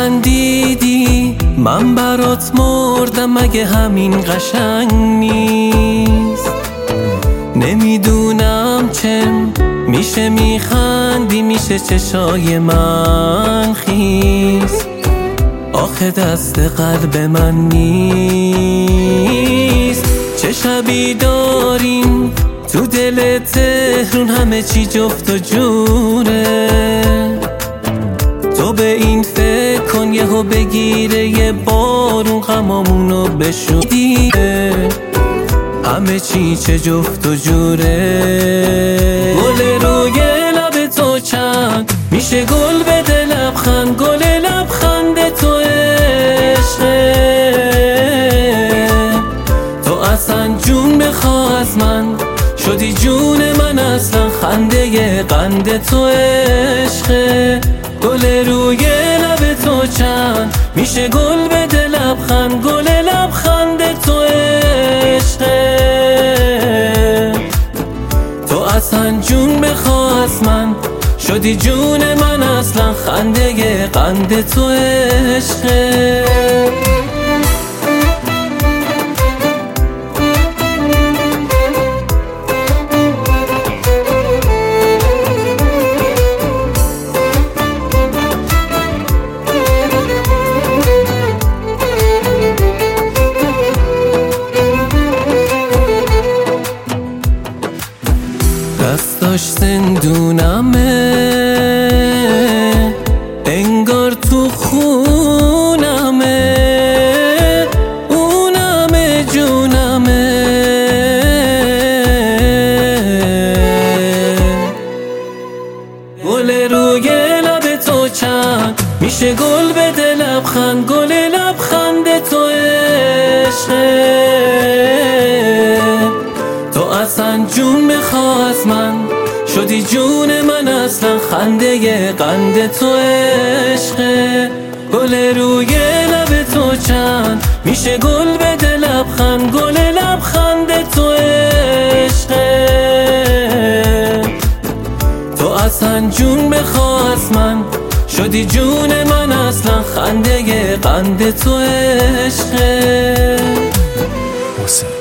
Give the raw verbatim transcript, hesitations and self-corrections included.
خندیدی من برات مردم، مگه همین قشنگ نیست؟ نمیدونم چه میشه میخندی، میشه چشای من خیز، آخه دست قلب من نیست. چه شبی داریم تو دل تهرون، همه چی جفت و جوره. تو به این فکر کن یهو بگیره یه بارون غمامونو بشوره، همه چی چه جفت و جوره. گل روی لب تو چند میشه گل بده لبخند، گل لبخند تو عشقه. تو اصلا جون بخوا از من، شدی جون من اصلا، خنده قند تو عشقه. گل روی لب تو چند میشه گل بده لبخند، گل لبخند تو عشقه. تو اصلا جون بخوا از من، شدی جون من اصلا، خنده قند تو عشقه. دستاش زندونمه، انگار تو خونمه، اونمه جونمه. گل روی لب تو چند میشه گل بده لبخند، گل لبخند تو عشقه. تو اصلا جون بخوا از من، شدی جون من اصلا، خنده قند تو عشقه. گل روی لب تو چند میشه گل بده لبخند، گل لبخند تو عشقه. تو اصلا جون بخوا از من، شدی جون من اصلا، خنده قند تو عشقه.